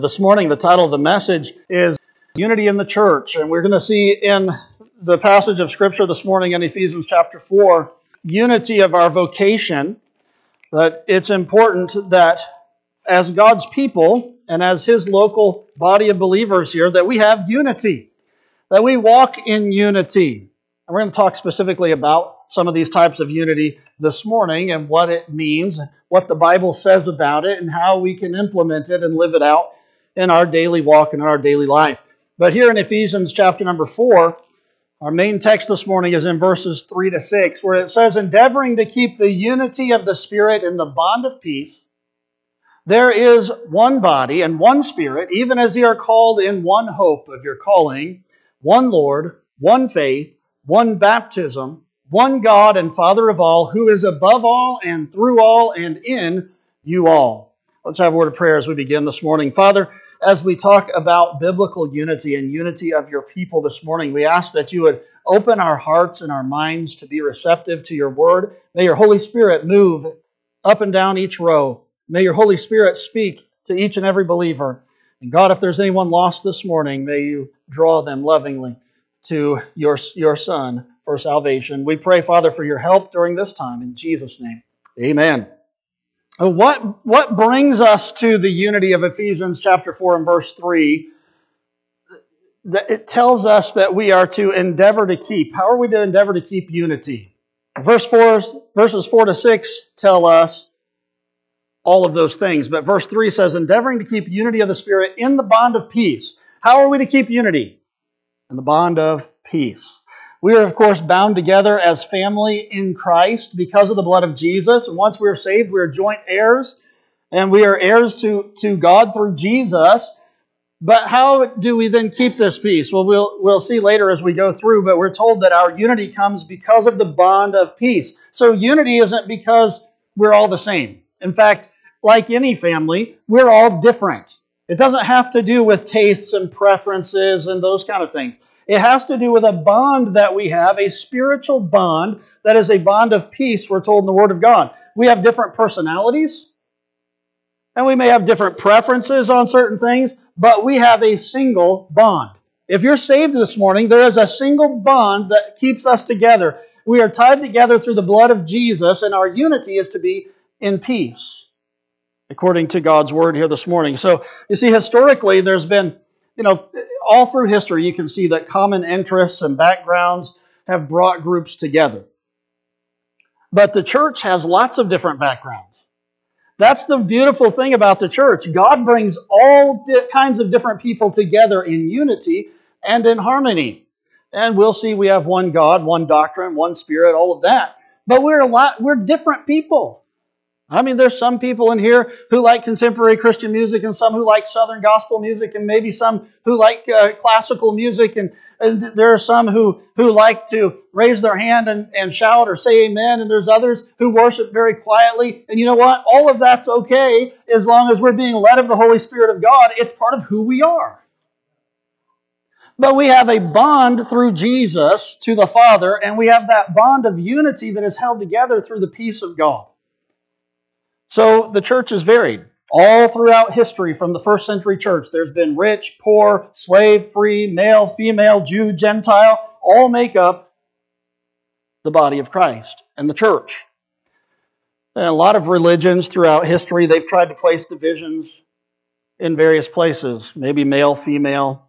This morning, the title of the message is Unity in the Church. And we're going to see in the passage of Scripture this morning in Ephesians chapter 4, unity of our vocation. That it's important that as God's people and as His local body of believers here, that we have unity, that we walk in unity. And we're going to talk specifically about some of these types of unity this morning and what it means, what the Bible says about it, and how we can implement it and live it out in our daily walk and in our daily life. But here in Ephesians chapter number 4, our main text this morning is in verses 3 to 6, where it says, endeavoring to keep the unity of the Spirit in the bond of peace, there is one body and one Spirit, even as ye are called in one hope of your calling, one Lord, one faith, one baptism, one God and Father of all, who is above all and through all and in you all. Let's have a word of prayer as we begin this morning. Father, as we talk about biblical unity and unity of your people this morning, we ask that you would open our hearts and our minds to be receptive to your word. May your Holy Spirit move up and down each row. May your Holy Spirit speak to each and every believer. And God, if there's anyone lost this morning, may you draw them lovingly to your Son for salvation. We pray, Father, for your help during this time. In Jesus' name, amen. What brings us to the unity of Ephesians chapter 4 and verse 3? It tells us that we are to endeavor to keep. How are we to endeavor to keep unity? Verses 4 to 6 tell us all of those things. But verse 3 says, endeavoring to keep unity of the Spirit in the bond of peace. How are we to keep unity? In the bond of peace. We are, of course, bound together as family in Christ because of the blood of Jesus. And once we are saved, we are joint heirs. And we are heirs to God through Jesus. But how do we then keep this peace? Well, we'll see later as we go through. But we're told that our unity comes because of the bond of peace. So unity isn't because we're all the same. In fact, like any family, we're all different. It doesn't have to do with tastes and preferences and those kind of things. It has to do with a bond that we have, a spiritual bond that is a bond of peace, we're told in the Word of God. We have different personalities, and we may have different preferences on certain things, but we have a single bond. If you're saved this morning, there is a single bond that keeps us together. We are tied together through the blood of Jesus, and our unity is to be in peace, according to God's Word here this morning. So, you see, historically, there's been, all through history, you can see that common interests and backgrounds have brought groups together. But the church has lots of different backgrounds. That's the beautiful thing about the church. God brings all kinds of different people together in unity and in harmony. And we'll see we have one God, one doctrine, one Spirit, all of that. But we're different people. I mean, there's some people in here who like contemporary Christian music and some who like Southern gospel music and maybe some who like classical music. And there are some who like to raise their hand and shout or say amen. And there's others who worship very quietly. And you know what? All of that's okay as long as we're being led of the Holy Spirit of God. It's part of who we are. But we have a bond through Jesus to the Father, and we have that bond of unity that is held together through the peace of God. So the church is varied. All throughout history from the first century church, there's been rich, poor, slave, free, male, female, Jew, Gentile, all make up the body of Christ and the church. And a lot of religions throughout history, they've tried to place divisions in various places, maybe male, female,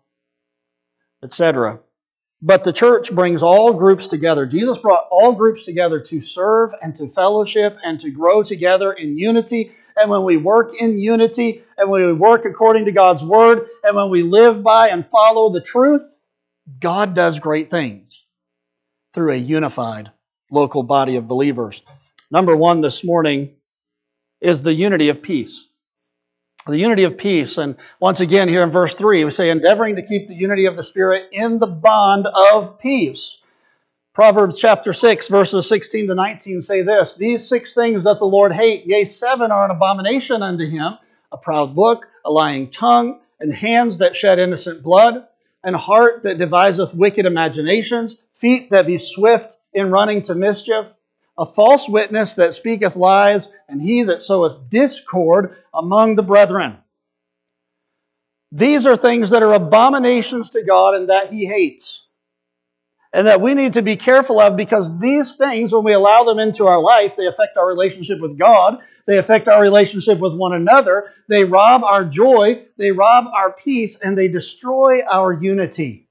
etc. But the church brings all groups together. Jesus brought all groups together to serve and to fellowship and to grow together in unity. And when we work in unity and when we work according to God's Word and when we live by and follow the truth, God does great things through a unified local body of believers. Number one this morning is the unity of peace. The unity of peace. And once again, here in verse 3, we say, endeavoring to keep the unity of the Spirit in the bond of peace. Proverbs chapter 6, verses 16 to 19 say this, these 6 things that the Lord hate, yea, 7 are an abomination unto him, a proud look, a lying tongue, and hands that shed innocent blood, and heart that deviseth wicked imaginations, feet that be swift in running to mischief, a false witness that speaketh lies, and he that soweth discord among the brethren. These are things that are abominations to God and that He hates. And that we need to be careful of, because these things, when we allow them into our life, they affect our relationship with God. They affect our relationship with one another. They rob our joy. They rob our peace. And they destroy our unity.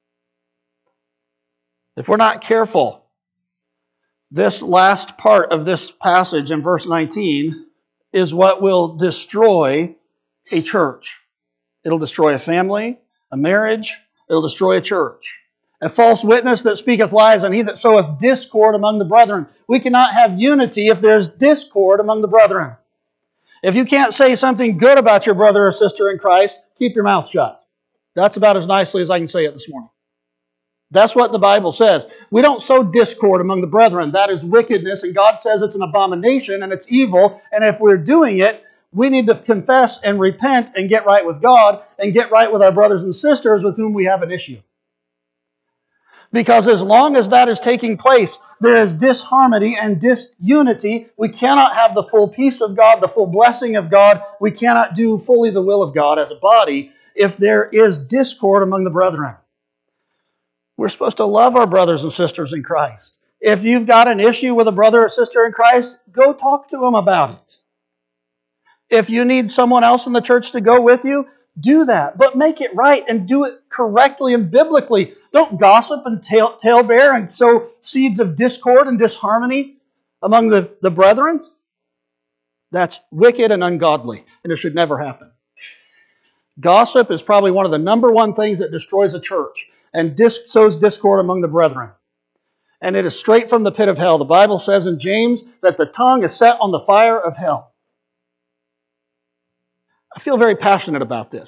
If we're not careful, this last part of this passage in verse 19 is what will destroy a church. It'll destroy a family, a marriage. It'll destroy a church. A false witness that speaketh lies, and he that soweth discord among the brethren. We cannot have unity if there's discord among the brethren. If you can't say something good about your brother or sister in Christ, keep your mouth shut. That's about as nicely as I can say it this morning. That's what the Bible says. We don't sow discord among the brethren. That is wickedness, and God says it's an abomination and it's evil, and if we're doing it, we need to confess and repent and get right with God and get right with our brothers and sisters with whom we have an issue. Because as long as that is taking place, there is disharmony and disunity. We cannot have the full peace of God, the full blessing of God. We cannot do fully the will of God as a body if there is discord among the brethren. We're supposed to love our brothers and sisters in Christ. If you've got an issue with a brother or sister in Christ, go talk to them about it. If you need someone else in the church to go with you, do that. But make it right and do it correctly and biblically. Don't gossip and talebear and sow seeds of discord and disharmony among the brethren. That's wicked and ungodly, and it should never happen. Gossip is probably one of the number one things that destroys a church and sows discord among the brethren. And it is straight from the pit of hell. The Bible says in James that the tongue is set on the fire of hell. I feel very passionate about this.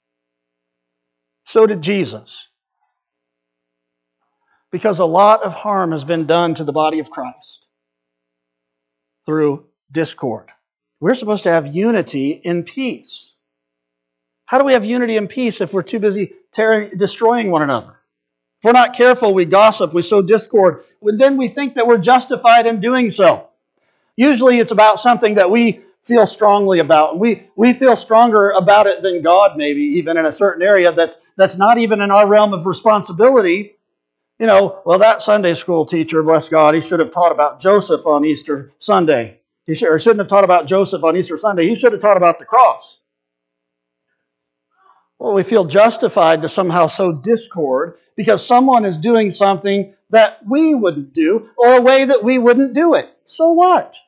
So did Jesus. Because a lot of harm has been done to the body of Christ through discord. We're supposed to have unity in peace. How do we have unity and peace if we're too busy destroying one another? If we're not careful, we gossip, we sow discord. Then we think that we're justified in doing so. Usually it's about something that we feel strongly about. And we feel stronger about it than God, maybe, even in a certain area that's not even in our realm of responsibility. You know, well, that Sunday school teacher, bless God, he should have taught about Joseph on Easter Sunday. He shouldn't have taught about Joseph on Easter Sunday. He should have taught about the cross. Well, we feel justified to somehow sow discord because someone is doing something that we wouldn't do or a way that we wouldn't do it. So what?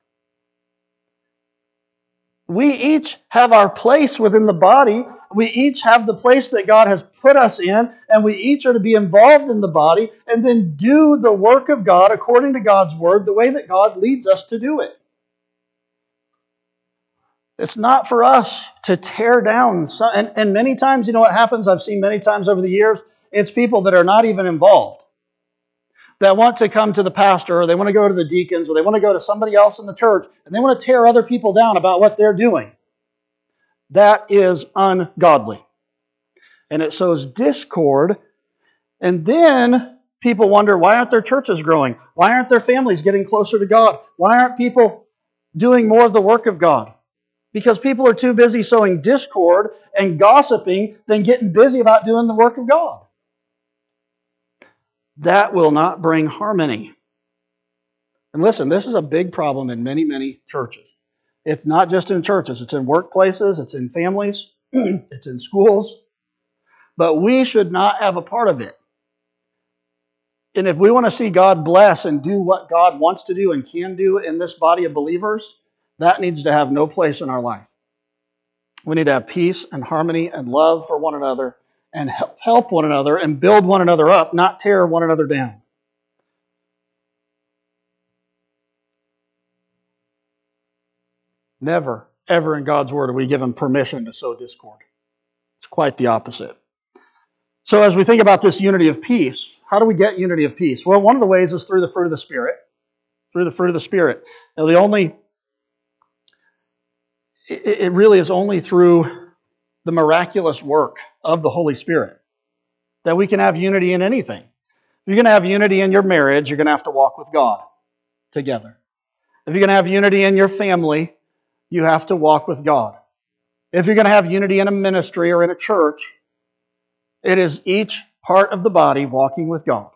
We each have our place within the body. We each have the place that God has put us in, and we each are to be involved in the body and then do the work of God according to God's Word, the way that God leads us to do it. It's not for us to tear down. And many times, you know what happens? I've seen many times over the years, it's people that are not even involved that want to come to the pastor, or they want to go to the deacons, or they want to go to somebody else in the church, and they want to tear other people down about what they're doing. That is ungodly. And it sows discord, and then people wonder, why aren't their churches growing? Why aren't their families getting closer to God? Why aren't people doing more of the work of God? Because people are too busy sowing discord and gossiping than getting busy about doing the work of God. That will not bring harmony. And listen, this is a big problem in many, many churches. It's not just in churches. It's in workplaces. It's in families. It's in schools. But we should not have a part of it. And if we want to see God bless and do what God wants to do and can do in this body of believers, that needs to have no place in our life. We need to have peace and harmony and love for one another and help one another and build one another up, not tear one another down. Never, ever in God's Word are we given permission to sow discord. It's quite the opposite. So as we think about this unity of peace, how do we get unity of peace? Well, one of the ways is through the fruit of the Spirit. Through the fruit of the Spirit. Now, it really is only through the miraculous work of the Holy Spirit that we can have unity in anything. If you're going to have unity in your marriage, you're going to have to walk with God together. If you're going to have unity in your family, you have to walk with God. If you're going to have unity in a ministry or in a church, it is each part of the body walking with God,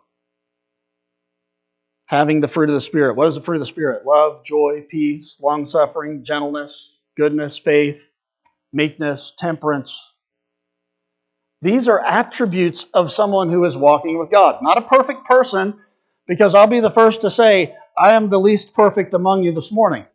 having the fruit of the Spirit. What is the fruit of the Spirit? Love, joy, peace, long-suffering, gentleness, goodness, faith, meekness, temperance. These are attributes of someone who is walking with God. Not a perfect person, because I'll be the first to say, I am the least perfect among you this morning.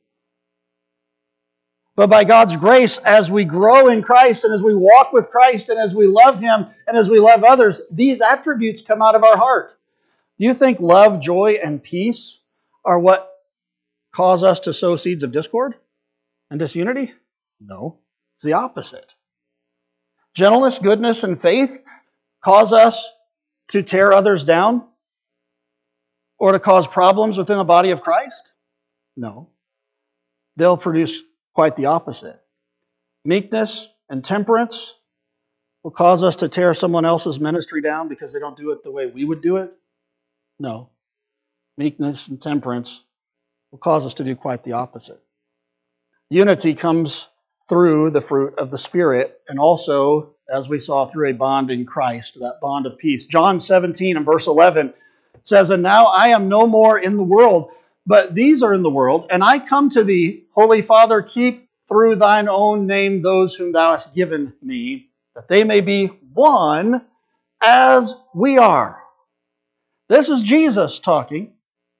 But by God's grace, as we grow in Christ and as we walk with Christ and as we love Him and as we love others, these attributes come out of our heart. Do you think love, joy, and peace are what cause us to sow seeds of discord and disunity? No, it's the opposite. Gentleness, goodness, and faith cause us to tear others down or to cause problems within the body of Christ? No. They'll produce quite the opposite. Meekness and temperance will cause us to tear someone else's ministry down because they don't do it the way we would do it? No. Meekness and temperance will cause us to do quite the opposite. Unity comes through the fruit of the Spirit, and also, as we saw, through a bond in Christ, that bond of peace. John 17 and verse 11 says, "And now I am no more in the world, but these are in the world, and I come to thee, Holy Father, keep through thine own name those whom thou hast given me, that they may be one as we are." This is Jesus talking.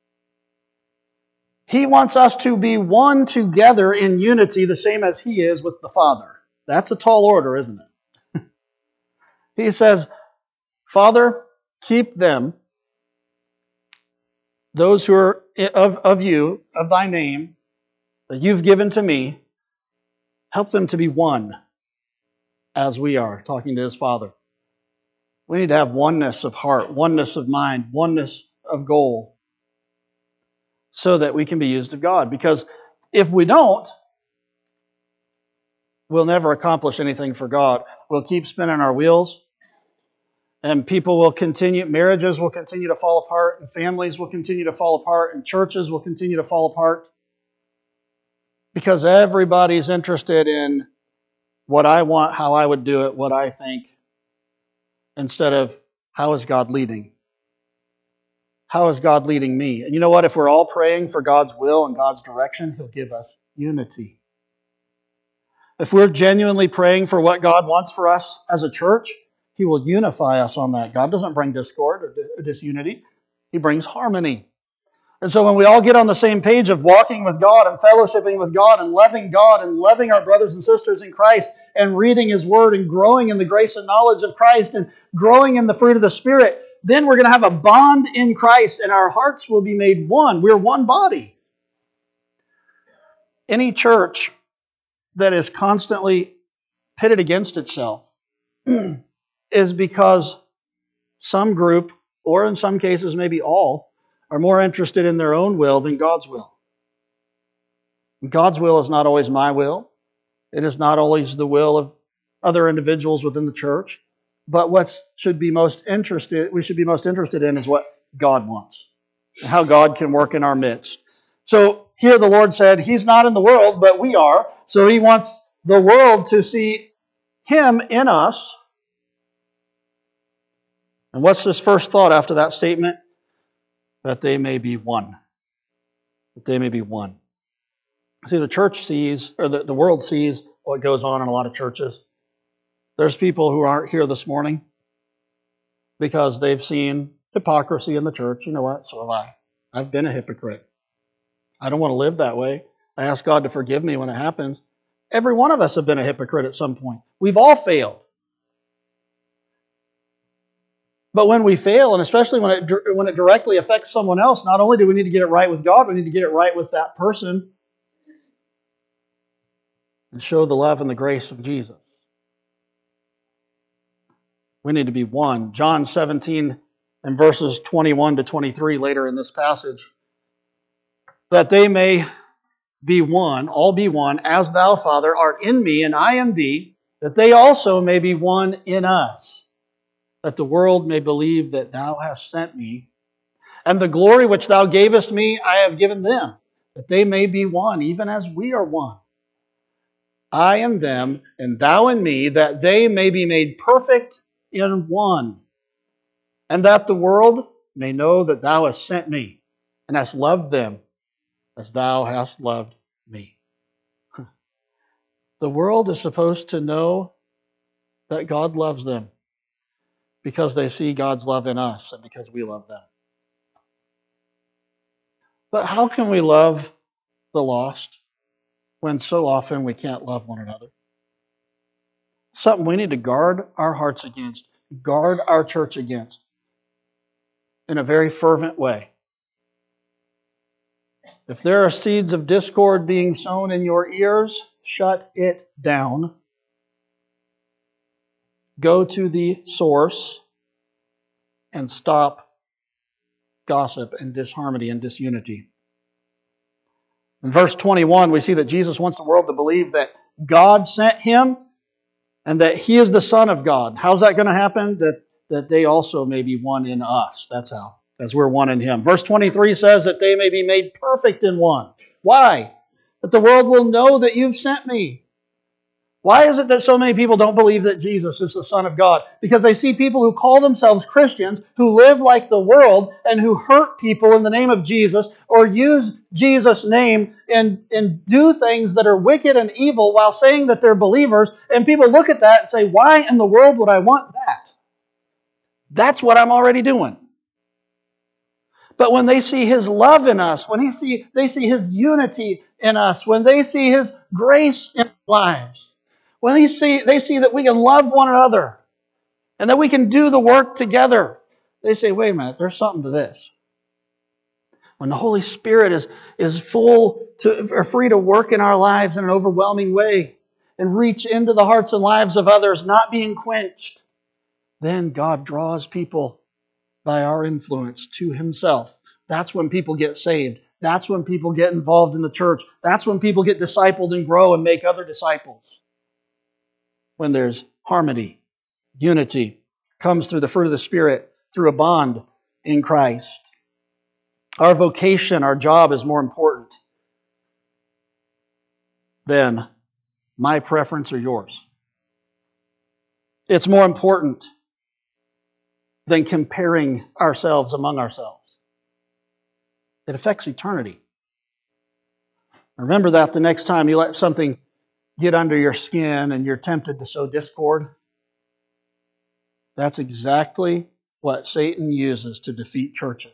He wants us to be one together in unity, the same as He is with the Father. That's a tall order, isn't it? He says, Father, keep them, those who are of you, of thy name, that you've given to me, help them to be one as we are, talking to His Father. We need to have oneness of heart, oneness of mind, oneness of goal, so that we can be used of God. Because if we don't, we'll never accomplish anything for God. We'll keep spinning our wheels, and people will continue, marriages will continue to fall apart, and families will continue to fall apart, and churches will continue to fall apart, because everybody's interested in what I want, how I would do it, what I think, instead of how is God leading? How is God leading me? And you know what? If we're all praying for God's will and God's direction, He'll give us unity. If we're genuinely praying for what God wants for us as a church, He will unify us on that. God doesn't bring discord or disunity. He brings harmony. And so when we all get on the same page of walking with God and fellowshipping with God and loving our brothers and sisters in Christ and reading His Word and growing in the grace and knowledge of Christ and growing in the fruit of the Spirit, then we're going to have a bond in Christ and our hearts will be made one. We're one body. Any church that is constantly pitted against itself is because some group, or in some cases maybe all, are more interested in their own will than God's will. God's will is not always my will. It is not always the will of other individuals within the church. But we should be most interested in is what God wants, and how God can work in our midst. So here the Lord said, He's not in the world, but we are. So He wants the world to see Him in us. And what's this first thought after that statement? That they may be one. That they may be one. See, the church sees, or the world sees what goes on in a lot of churches. There's people who aren't here this morning because they've seen hypocrisy in the church. You know what? So have I. I've been a hypocrite. I don't want to live that way. I ask God to forgive me when it happens. Every one of us have been a hypocrite at some point. We've all failed. But when we fail, and especially when it directly affects someone else, not only do we need to get it right with God, we need to get it right with that person and show the love and the grace of Jesus. We need to be one. John 17 and verses 21 to 23 later in this passage. That they may be one, all be one, as thou, Father, art in me and I in thee, that they also may be one in us, that the world may believe that thou hast sent me. And the glory which thou gavest me I have given them, that they may be one, even as we are one. I in them, and thou in me, that they may be made perfect in one, and that the world may know that thou hast sent me, and hast loved them as thou hast loved me. The world is supposed to know that God loves them because they see God's love in us and because we love them. But how can we love the lost when so often we can't love one another? Something we need to guard our hearts against, guard our church against in a very fervent way. If there are seeds of discord being sown in your ears, shut it down. Go to the source and stop gossip and disharmony and disunity. In verse 21, we see that Jesus wants the world to believe that God sent him and that he is the Son of God. How's that going to happen? That they also may be one in us. That's how. As we're one in him. Verse 23 says that they may be made perfect in one. Why? That the world will know that you've sent me. Why is it that so many people don't believe that Jesus is the Son of God? Because they see people who call themselves Christians, who live like the world, and who hurt people in the name of Jesus, or use Jesus' name and do things that are wicked and evil while saying that they're believers. And people look at that and say, why in the world would I want that? That's what I'm already doing. But when they see his love in us, when they see his unity in us, when they see his grace in our lives, when they see that we can love one another and that we can do the work together, they say, wait a minute, there's something to this. When the Holy Spirit is free to work in our lives in an overwhelming way and reach into the hearts and lives of others, not being quenched, then God draws people by our influence to himself. That's when people get saved. That's when people get involved in the church. That's when people get discipled and grow and make other disciples. When there's harmony, unity, comes through the fruit of the Spirit, through a bond in Christ. Our vocation, our job is more important than my preference or yours. It's more important than comparing ourselves among ourselves. It affects eternity. Remember that the next time you let something get under your skin and you're tempted to sow discord. That's exactly what Satan uses to defeat churches.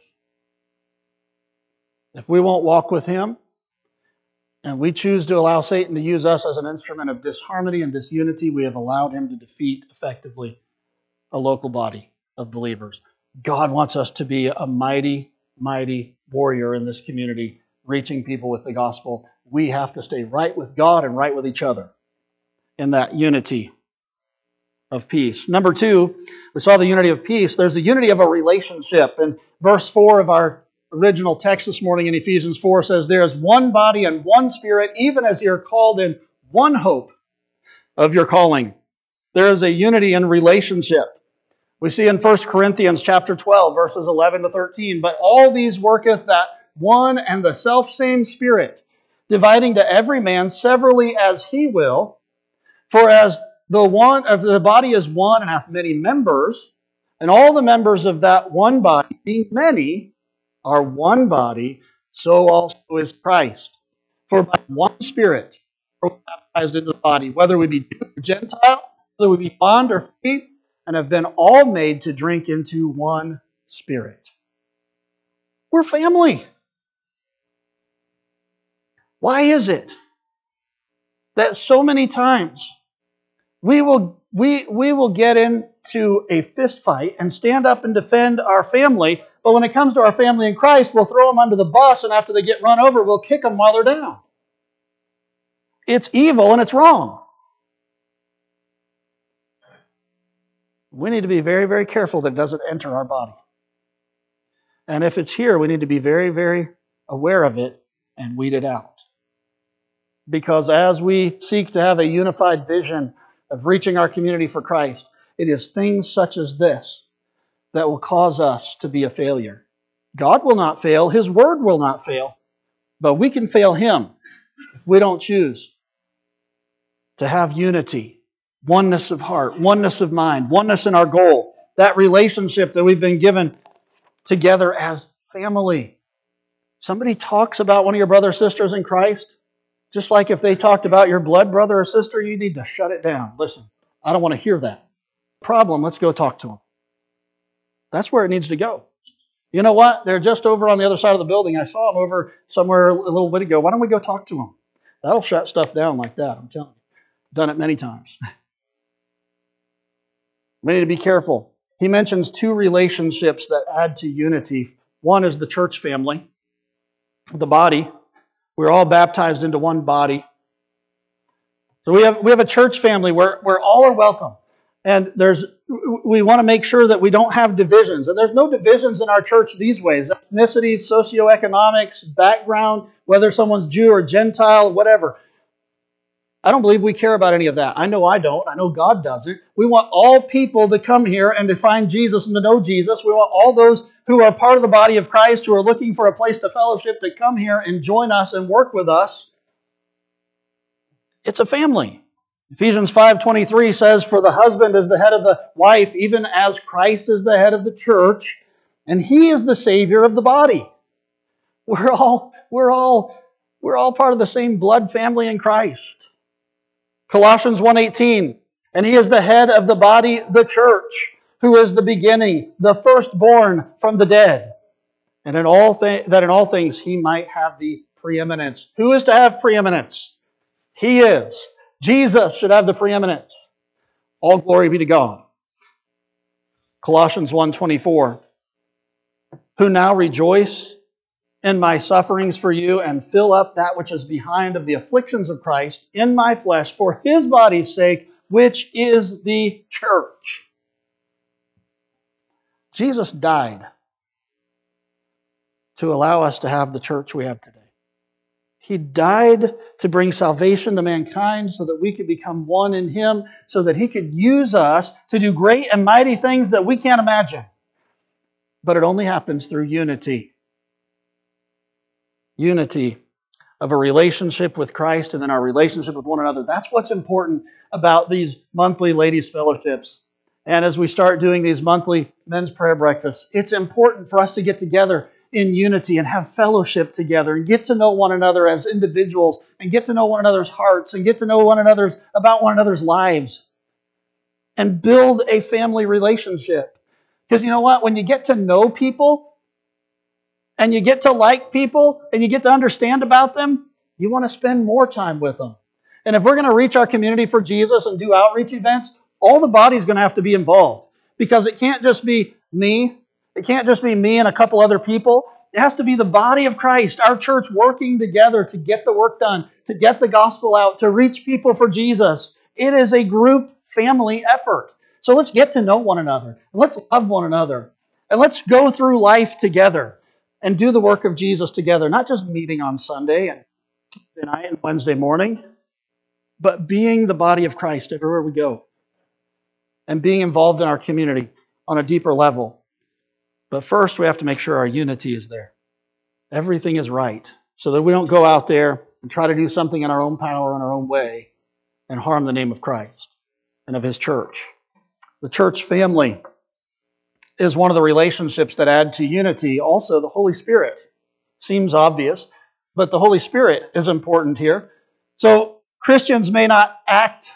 If we won't walk with him, and we choose to allow Satan to use us as an instrument of disharmony and disunity, we have allowed him to defeat effectively a local body of believers. God wants us to be a mighty, mighty warrior in this community, reaching people with the gospel. We have to stay right with God and right with each other in that unity of peace. Number 2, we saw the unity of peace. There's the unity of a relationship. And verse 4 of our original text this morning in Ephesians 4 says, there is one body and one Spirit, even as you are called in one hope of your calling. There is a unity in relationship. We see in 1 Corinthians chapter 12, verses 11 to 13, but all these worketh that one and the selfsame Spirit, dividing to every man severally as he will. For as the body is one and hath many members, and all the members of that one body, being many, are one body, so also is Christ. For by one Spirit are we baptized into the body, whether we be Jew or Gentile, whether we be bond or free, and have been all made to drink into one Spirit. We're family. Why is it that so many times we will get into a fist fight and stand up and defend our family, but when it comes to our family in Christ, we'll throw them under the bus, and after they get run over, we'll kick them while they're down? It's evil and it's wrong. We need to be very, very careful that it doesn't enter our body. And if it's here, we need to be very, very aware of it and weed it out. Because as we seek to have a unified vision of reaching our community for Christ, it is things such as this that will cause us to be a failure. God will not fail. His word will not fail. But we can fail Him if we don't choose to have unity, oneness of heart, oneness of mind, oneness in our goal, that relationship that we've been given together as family. Somebody talks about one of your brothers or sisters in Christ, just like if they talked about your blood brother or sister, you need to shut it down. Listen, I don't want to hear that. Problem, let's go talk to them. That's where it needs to go. You know what? They're just over on the other side of the building. I saw them over somewhere a little bit ago. Why don't we go talk to them? That'll shut stuff down like that, I'm telling you. Done it many times. We need to be careful. He mentions two relationships that add to unity. One is the church family, the body. We're all baptized into one body. So we have a church family where all are welcome. And we want to make sure that we don't have divisions. And there's no divisions in our church these ways. Ethnicity, socioeconomics, background, whether someone's Jew or Gentile, whatever. I don't believe we care about any of that. I know I don't. I know God doesn't. We want all people to come here and to find Jesus and to know Jesus. We want all those who are part of the body of Christ, who are looking for a place to fellowship, to come here and join us and work with us. It's a family. Ephesians 5:23 says, "For the husband is the head of the wife, even as Christ is the head of the church, and he is the Savior of the body." We're all part of the same blood family in Christ. Colossians 1:18, "And he is the head of the body, the church, who is the beginning, the firstborn from the dead, and in all things he might have the preeminence." Who is to have preeminence? He is. Jesus should have the preeminence. All glory be to God. Colossians 1:24, "Who now rejoice in my sufferings for you, and fill up that which is behind of the afflictions of Christ in my flesh for his body's sake, which is the church." Jesus died to allow us to have the church we have today. He died to bring salvation to mankind so that we could become one in Him, so that He could use us to do great and mighty things that we can't imagine. But it only happens through unity. Unity of a relationship with Christ and then our relationship with one another. That's what's important about these monthly ladies' fellowships. And as we start doing these monthly men's prayer breakfasts, it's important for us to get together in unity and have fellowship together and get to know one another as individuals and get to know one another's hearts and get to know about one another's lives and build a family relationship. Because you know what? When you get to know people and you get to like people and you get to understand about them, you want to spend more time with them. And if we're going to reach our community for Jesus and do outreach events, all the body's going to have to be involved. Because it can't just be me. It can't just be me and a couple other people. It has to be the body of Christ, our church working together to get the work done, to get the gospel out, to reach people for Jesus. It is a group family effort. So let's get to know one another. And let's love one another. And let's go through life together and do the work of Jesus together. Not just meeting on Sunday and Tuesday night and Wednesday morning, but being the body of Christ everywhere we go. And being involved in our community on a deeper level. But first, we have to make sure our unity is there. Everything is right, so that we don't go out there and try to do something in our own power, in our own way, and harm the name of Christ and of His church. The church family is one of the relationships that add to unity. Also, the Holy Spirit. Seems obvious, but the Holy Spirit is important here. So, Christians may not act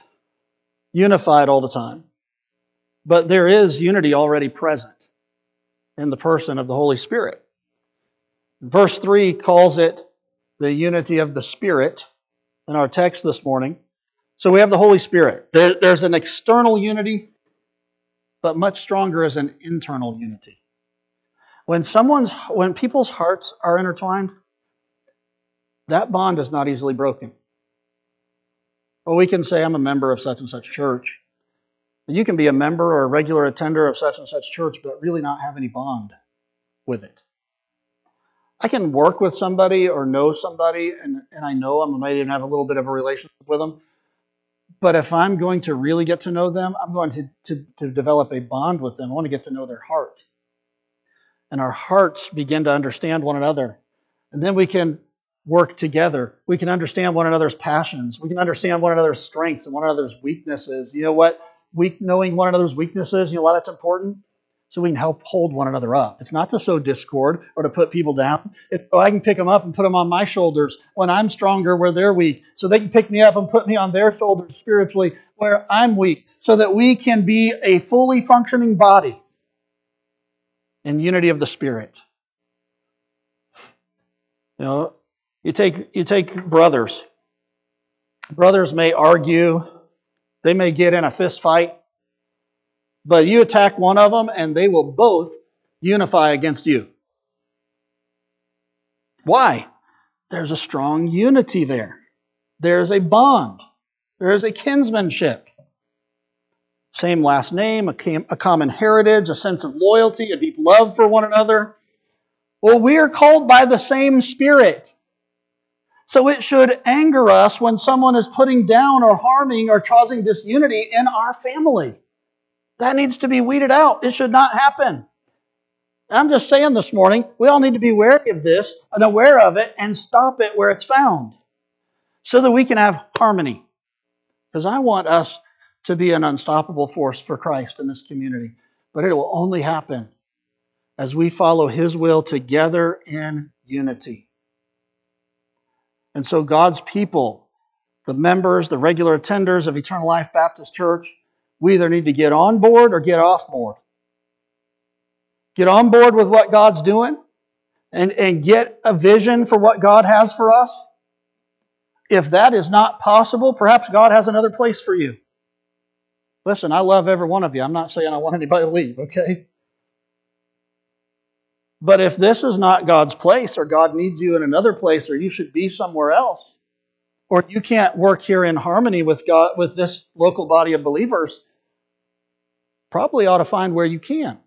unified all the time, but there is unity already present in the person of the Holy Spirit. Verse 3 calls it the unity of the Spirit in our text this morning. So we have the Holy Spirit. There's an external unity, but much stronger is an internal unity. When people's hearts are intertwined, that bond is not easily broken. Well, we can say, I'm a member of such and such church. You can be a member or a regular attender of such and such church, but really not have any bond with it. I can work with somebody or know somebody, and I know I might even have a little bit of a relationship with them. But if I'm going to really get to know them, I'm going to develop a bond with them. I want to get to know their heart. And our hearts begin to understand one another. And then we can work together. We can understand one another's passions. We can understand one another's strengths and one another's weaknesses. You know what? Knowing one another's weaknesses, you know why that's important? So we can help hold one another up. It's not to sow discord or to put people down. It's so I can pick them up and put them on my shoulders when I'm stronger where they're weak. So they can pick me up and put me on their shoulders spiritually where I'm weak. So that we can be a fully functioning body in unity of the Spirit. You know, you take brothers. Brothers may argue. They may get in a fist fight. But you attack one of them and they will both unify against you. Why? There's a strong unity there. There's a bond. There is a kinsmanship. Same last name, a common heritage, a sense of loyalty, a deep love for one another. Well, we are called by the same Spirit. So it should anger us when someone is putting down or harming or causing disunity in our family. That needs to be weeded out. It should not happen. I'm just saying this morning, we all need to be wary of this and aware of it and stop it where it's found so that we can have harmony. Because I want us to be an unstoppable force for Christ in this community. But it will only happen as we follow His will together in unity. And so God's people, the members, the regular attenders of Eternal Life Baptist Church, we either need to get on board or get off board. Get on board with what God's doing and get a vision for what God has for us. If that is not possible, perhaps God has another place for you. Listen, I love every one of you. I'm not saying I want anybody to leave, okay? But if this is not God's place, or God needs you in another place, or you should be somewhere else, or you can't work here in harmony with God, with this local body of believers, probably ought to find where you can.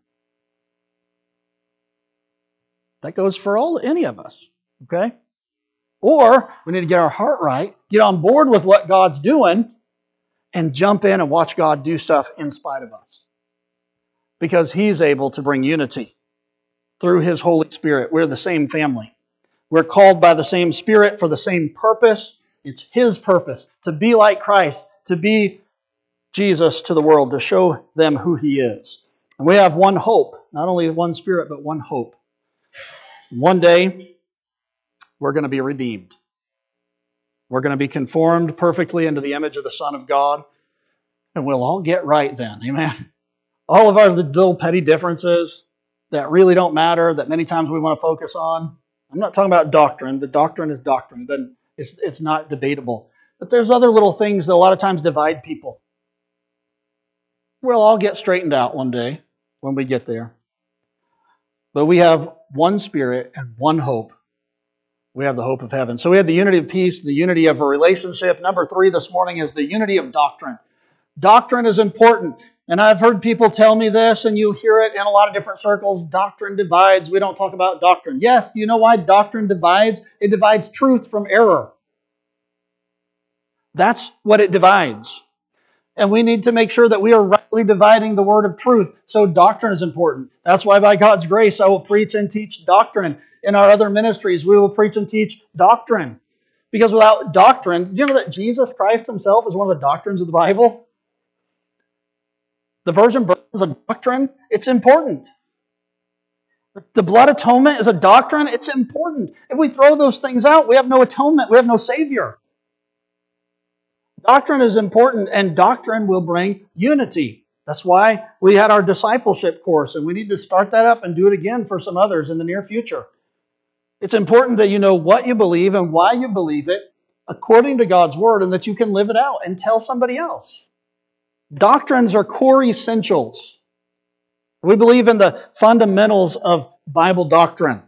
That goes for any of us, okay? Or we need to get our heart right, get on board with what God's doing, and jump in and watch God do stuff in spite of us. Because He's able to bring unity through His Holy Spirit. We're the same family. We're called by the same Spirit for the same purpose. It's His purpose to be like Christ, to be Jesus to the world, to show them who He is. And we have one hope, not only one Spirit, but one hope. One day, we're going to be redeemed. We're going to be conformed perfectly into the image of the Son of God, and we'll all get right then. Amen. All of our little petty differences that really don't matter, that many times we want to focus on. I'm not talking about doctrine. The doctrine is doctrine. It's not debatable. But there's other little things that a lot of times divide people. We'll all get straightened out one day when we get there. But we have one Spirit and one hope. We have the hope of heaven. So we have the unity of peace, the unity of a relationship. Number 3 this morning is the unity of doctrine. Doctrine is important. And I've heard people tell me this, and you hear it in a lot of different circles. Doctrine divides. We don't talk about doctrine. Yes, you know why doctrine divides? It divides truth from error. That's what it divides. And we need to make sure that we are rightly dividing the word of truth. So doctrine is important. That's why by God's grace I will preach and teach doctrine. In our other ministries, we will preach and teach doctrine. Because without doctrine, do you know that Jesus Christ Himself is one of the doctrines of the Bible? The virgin birth is a doctrine. It's important. The blood atonement is a doctrine. It's important. If we throw those things out, we have no atonement. We have no Savior. Doctrine is important, and doctrine will bring unity. That's why we had our discipleship course, and we need to start that up and do it again for some others in the near future. It's important that you know what you believe and why you believe it according to God's Word, and that you can live it out and tell somebody else. Doctrines are core essentials. We believe in the fundamentals of Bible doctrine.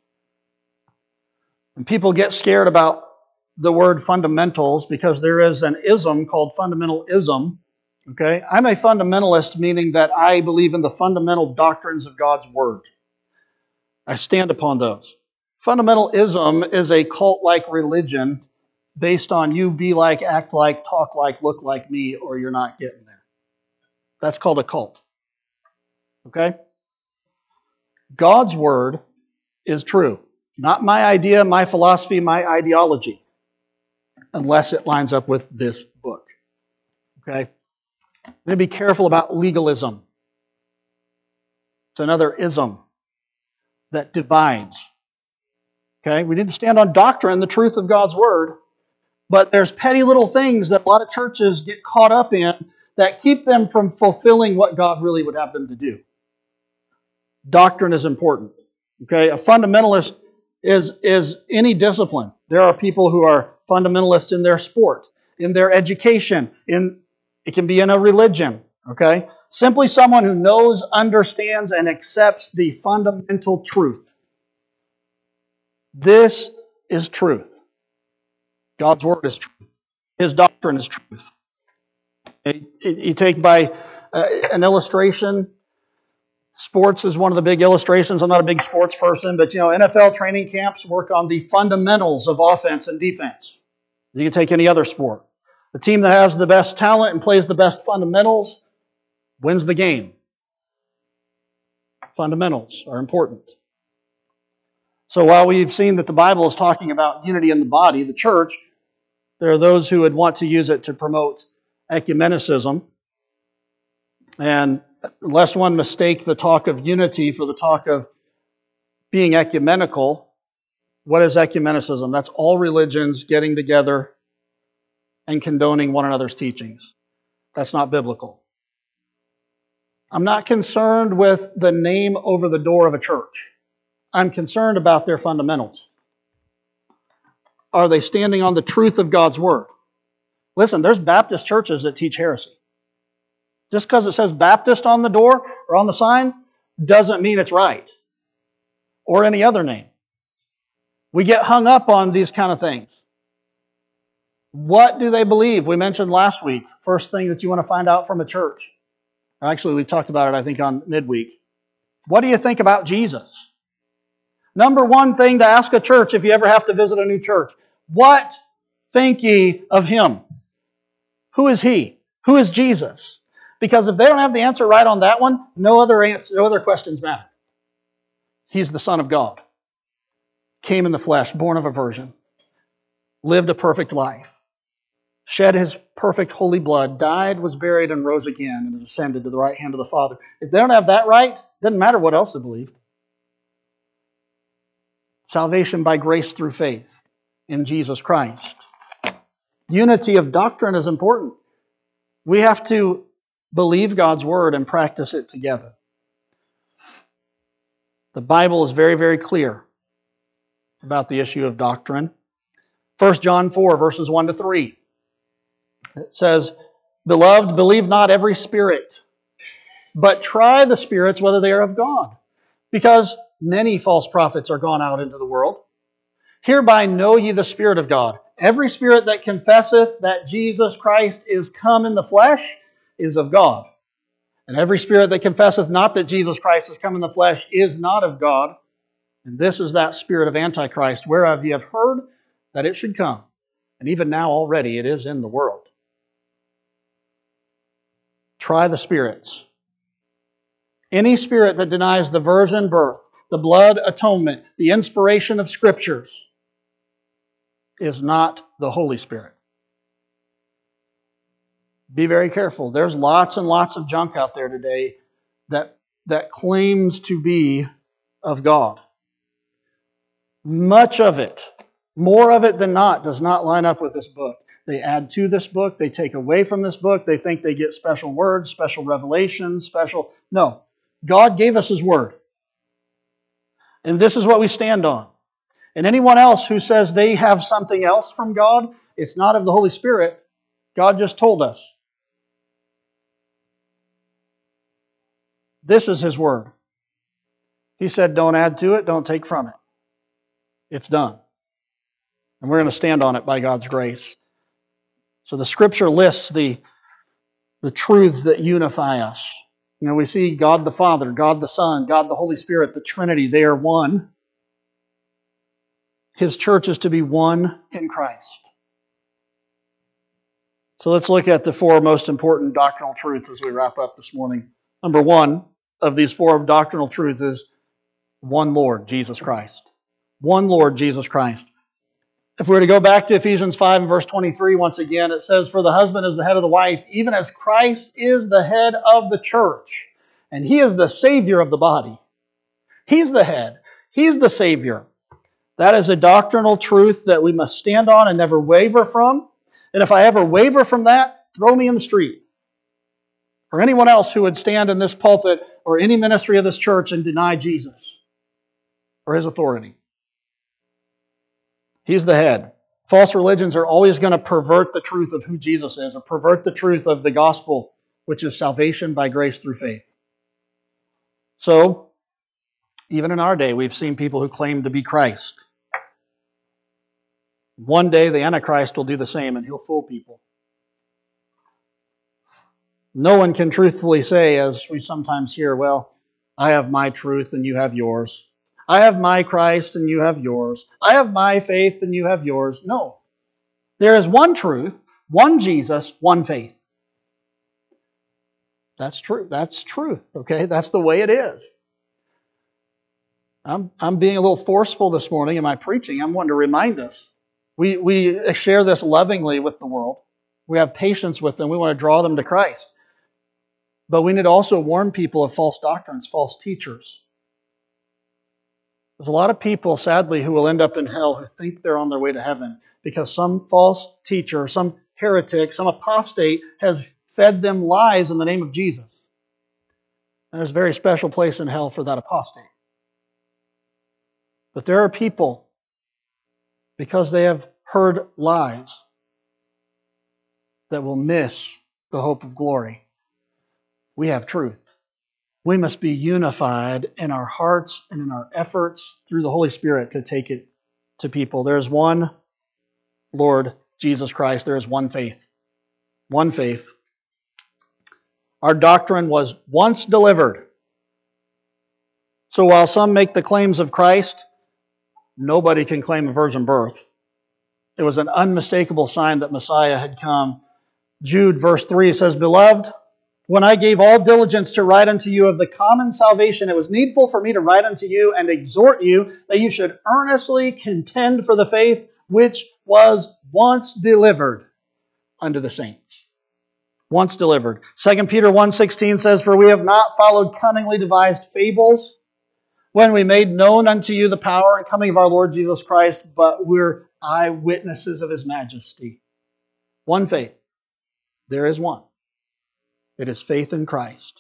And people get scared about the word fundamentals because there is an ism called fundamentalism. Okay? I'm a fundamentalist, meaning that I believe in the fundamental doctrines of God's Word. I stand upon those. Fundamentalism is a cult-like religion based on you be like, act like, talk like, look like me, or you're not getting there. That's called a cult. Okay? God's Word is true. Not my idea, my philosophy, my ideology, unless it lines up with this book. Okay? I'm going to be careful about legalism. It's another ism that divides. Okay? We need to stand on doctrine, the truth of God's Word, but there's petty little things that a lot of churches get caught up in that keep them from fulfilling what God really would have them to do. Doctrine is important. Okay? A fundamentalist is any discipline. There are people who are fundamentalists in their sport, in their education, it can be in a religion. Okay? Simply someone who knows, understands, and accepts the fundamental truth. This is truth. God's Word is truth. His doctrine is truth. You take by an illustration. Sports is one of the big illustrations. I'm not a big sports person, but NFL training camps work on the fundamentals of offense and defense. You can take any other sport. The team that has the best talent and plays the best fundamentals wins the game. Fundamentals are important. So while we've seen that the Bible is talking about unity in the body, the church, there are those who would want to use it to promote ecumenicism. And lest one mistake the talk of unity for the talk of being ecumenical, what is ecumenicism? That's all religions getting together and condoning one another's teachings. That's not biblical. I'm not concerned with the name over the door of a church. I'm concerned about their fundamentals. Are they standing on the truth of God's Word? Listen, there's Baptist churches that teach heresy. Just because it says Baptist on the door or on the sign doesn't mean it's right. Or any other name. We get hung up on these kind of things. What do they believe? We mentioned last week, first thing that you want to find out from a church. Actually, we talked about it, I think, on midweek. What do you think about Jesus? Number one thing to ask a church if you ever have to visit a new church. What think ye of Him? Who is He? Who is Jesus? Because if they don't have the answer right on that one, no other questions matter. He's the Son of God. Came in the flesh, born of a virgin. Lived a perfect life. Shed His perfect holy blood, died, was buried, and rose again, and ascended to the right hand of the Father. If they don't have that right, it doesn't matter what else they believe. Salvation by grace through faith in Jesus Christ. Unity of doctrine is important. We have to believe God's Word and practice it together. The Bible is very, very clear about the issue of doctrine. 1 John 4, verses 1 to 3. It says, Beloved, believe not every spirit, but try the spirits whether they are of God. Because many false prophets are gone out into the world. Hereby know ye the Spirit of God. Every spirit that confesseth that Jesus Christ is come in the flesh is of God. And every spirit that confesseth not that Jesus Christ is come in the flesh is not of God. And this is that spirit of Antichrist, whereof ye have heard that it should come. And even now already it is in the world. Try the spirits. Any spirit that denies the virgin birth, the blood atonement, the inspiration of Scriptures is not the Holy Spirit. Be very careful. There's lots and lots of junk out there today that claims to be of God. Much of it, more of it than not, does not line up with this book. They add to this book. They take away from this book. They think they get special words, special revelations, No. God gave us His Word. And this is what we stand on. And anyone else who says they have something else from God, it's not of the Holy Spirit. God just told us. This is His Word. He said, don't add to it, don't take from it. It's done. And we're going to stand on it by God's grace. So the Scripture lists the truths that unify us. We see God the Father, God the Son, God the Holy Spirit, the Trinity. They are one. His church is to be one in Christ. So let's look at the four most important doctrinal truths as we wrap up this morning. Number one of these four doctrinal truths is one Lord, Jesus Christ. One Lord, Jesus Christ. If we were to go back to Ephesians 5 and verse 23 once again, it says, "For the husband is the head of the wife, even as Christ is the head of the church, and he is the Savior of the body." He's the head. He's the Savior. That is a doctrinal truth that we must stand on and never waver from. And if I ever waver from that, throw me in the street. Or anyone else who would stand in this pulpit or any ministry of this church and deny Jesus or his authority. He's the head. False religions are always going to pervert the truth of who Jesus is, or pervert the truth of the gospel, which is salvation by grace through faith. So, even in our day, we've seen people who claim to be Christ. One day, the Antichrist will do the same, and he'll fool people. No one can truthfully say, as we sometimes hear, well, I have my truth and you have yours. I have my Christ and you have yours. I have my faith and you have yours. No. There is one truth, one Jesus, one faith. That's true. That's truth. Okay? That's the way it is. I'm being a little forceful this morning in my preaching. I'm wanting to remind us. We share this lovingly with the world. We have patience with them. We want to draw them to Christ. But we need to also warn people of false doctrines, false teachers. There's a lot of people, sadly, who will end up in hell who think they're on their way to heaven because some false teacher, some heretic, some apostate has fed them lies in the name of Jesus. And there's a very special place in hell for that apostate. But there are people, because they have heard lies, that will miss the hope of glory. We have truth. We must be unified in our hearts and in our efforts through the Holy Spirit to take it to people. There is one Lord, Jesus Christ. There is one faith. One faith. Our doctrine was once delivered. So while some make the claims of Christ, nobody can claim a virgin birth. It was an unmistakable sign that Messiah had come. Jude verse 3 says, "Beloved, when I gave all diligence to write unto you of the common salvation, it was needful for me to write unto you and exhort you that you should earnestly contend for the faith which was once delivered unto the saints." Once delivered. 2 Peter 1:16 says, "For we have not followed cunningly devised fables, when we made known unto you the power and coming of our Lord Jesus Christ, but we're eyewitnesses of his majesty." One faith. There is one. It is faith in Christ.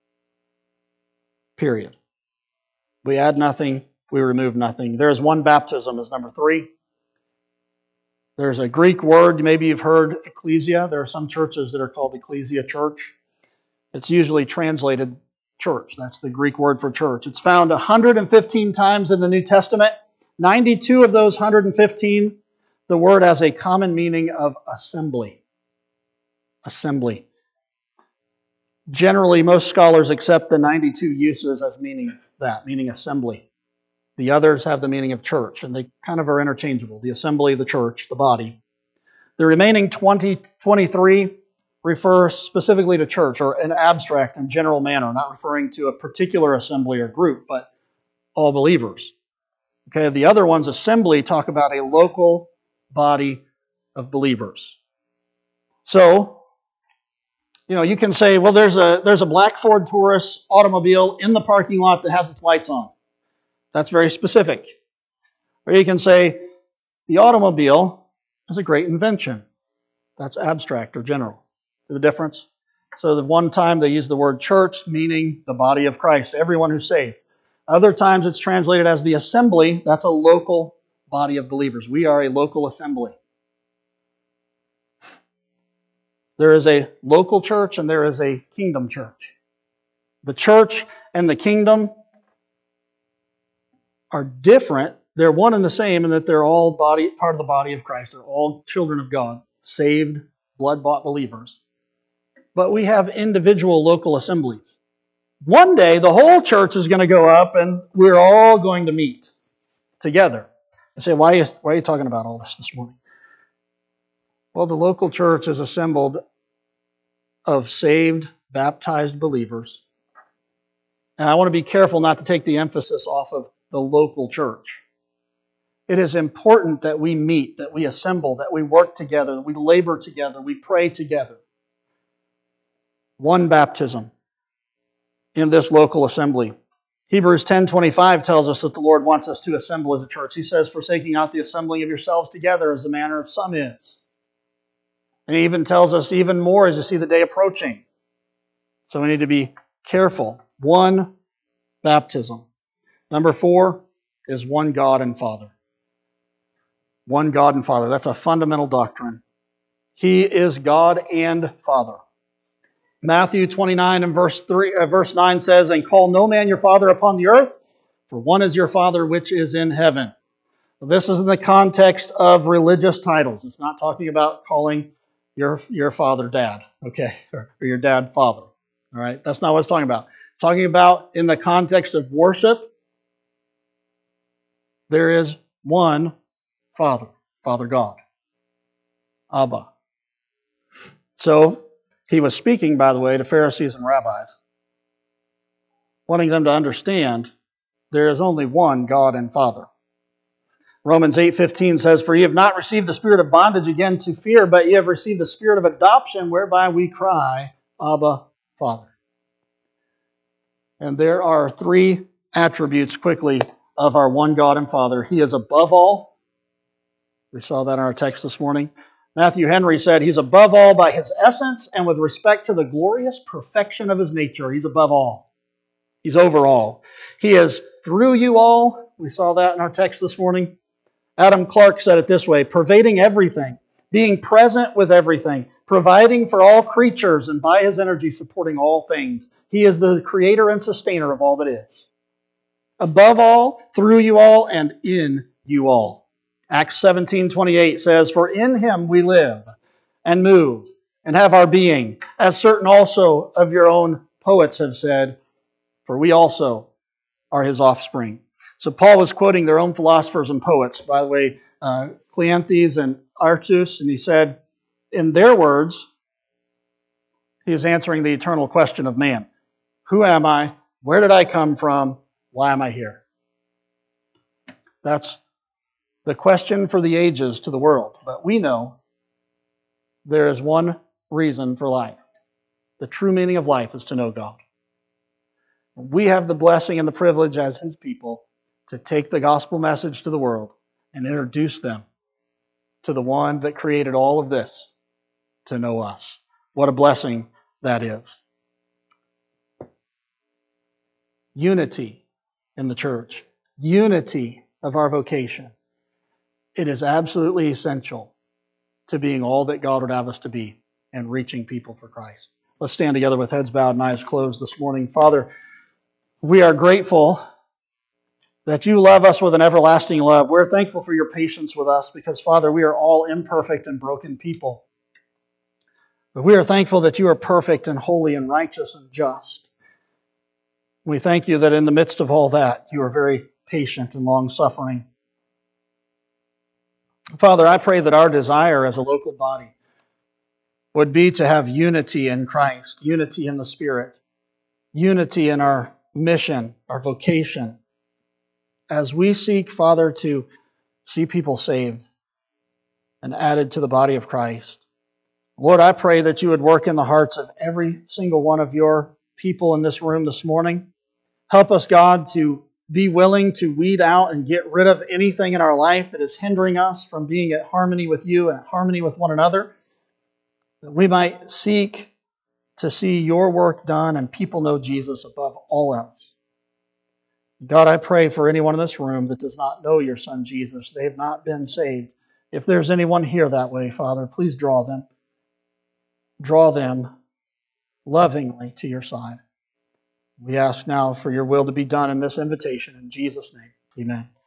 Period. We add nothing, we remove nothing. There is one baptism, is number 3. There's a Greek word, maybe you've heard ecclesia. There are some churches that are called ecclesia church. It's usually translated church. That's the Greek word for church. It's found 115 times in the New Testament. 92 of those 115, the word has a common meaning of assembly. Assembly. Generally, most scholars accept the 92 uses as meaning that, meaning assembly. The others have the meaning of church, and they kind of are interchangeable. The assembly, the church, the body. The remaining 23 refer specifically to church, or an abstract and general manner, not referring to a particular assembly or group, but all believers. Okay, the other ones, assembly, talk about a local body of believers. So, you can say, well, there's a black Ford Taurus automobile in the parking lot that has its lights on. That's very specific. Or you can say, the automobile is a great invention. That's abstract or general. See the difference? So the one time they use the word church, meaning the body of Christ, everyone who's saved. Other times it's translated as the assembly. That's a local body of believers. We are a local assembly. There is a local church and there is a kingdom church. The church and the kingdom are different. They're one and the same in that they're all part of the body of Christ. They're all children of God, saved, blood-bought believers. But we have individual local assemblies. One day, the whole church is going to go up and we're all going to meet together. I say, why are you talking about all this morning? Well, the local church is assembled of saved, baptized believers. And I want to be careful not to take the emphasis off of the local church. It is important that we meet, that we assemble, that we work together, that we labor together, we pray together. One baptism in this local assembly. Hebrews 10:25 tells us that the Lord wants us to assemble as a church. He says, forsaking not the assembling of yourselves together as the manner of some is. And he even tells us even more as you see the day approaching. So we need to be careful. One baptism. Number 4 is one God and Father. One God and Father. That's a fundamental doctrine. He is God and Father. Matthew 29 and verse 9 says, and call no man your father upon the earth, for one is your Father which is in heaven. This is in the context of religious titles. It's not talking about calling your father dad, okay, or your dad father. All right, that's not what it's talking about. It's talking about in the context of worship, there is one Father, Father God, Abba. So he was speaking, by the way, to Pharisees and rabbis, wanting them to understand there is only one God and Father. Romans 8:15 says, for ye have not received the spirit of bondage again to fear, but ye have received the spirit of adoption, whereby we cry, Abba, Father. And there are 3 attributes quickly of our one God and Father. He is above all. We saw that in our text this morning. Matthew Henry said, he's above all by his essence and with respect to the glorious perfection of his nature. He's above all. He's over all. He is through you all. We saw that in our text this morning. Adam Clarke said it this way, pervading everything, being present with everything, providing for all creatures, and by his energy supporting all things. He is the creator and sustainer of all that is. Above all, through you all, and in you all. Acts 17:28 says, for in him we live and move and have our being, as certain also of your own poets have said, for we also are his offspring. So Paul was quoting their own philosophers and poets, by the way, Cleanthes and Artus, and he said, in their words, he is answering the eternal question of man. Who am I? Where did I come from? Why am I here? That's the question for the ages to the world. But we know there is one reason for life. The true meaning of life is to know God. We have the blessing and the privilege as his people to take the gospel message to the world and introduce them to the one that created all of this to know us. What a blessing that is. Unity in the church. Unity of our vocation. It is absolutely essential to being all that God would have us to be and reaching people for Christ. Let's stand together with heads bowed and eyes closed this morning. Father, we are grateful that you love us with an everlasting love. We're thankful for your patience with us because, Father, we are all imperfect and broken people. But we are thankful that you are perfect and holy and righteous and just. We thank you that in the midst of all that, you are very patient and long-suffering. Father, I pray that our desire as a local body would be to have unity in Christ, unity in the Spirit, unity in our mission, our vocation, as we seek, Father, to see people saved and added to the body of Christ. Lord, I pray that you would work in the hearts of every single one of your people in this room this morning. Help us, God, to be willing to weed out and get rid of anything in our life that is hindering us from being at harmony with you and at harmony with one another, that we might seek to see your work done and people know Jesus above all else. God, I pray for anyone in this room that does not know your Son Jesus. They have not been saved. If there's anyone here that way, Father, please draw them. Draw them lovingly to your side. We ask now for your will to be done in this invitation. In Jesus' name, amen.